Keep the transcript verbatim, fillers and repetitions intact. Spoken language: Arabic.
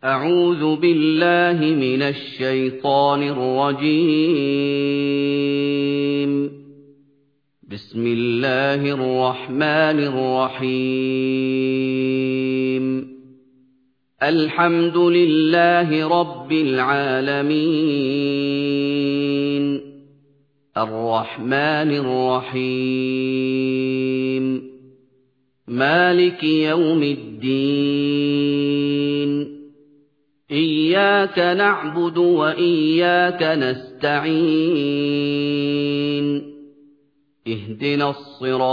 أعوذ بالله من الشيطان الرجيم. بسم الله الرحمن الرحيم. الحمد لله رب العالمين. الرحمن الرحيم. مالك يوم الدين. إياك نعبد وإياك نستعين. اهدنا الصراط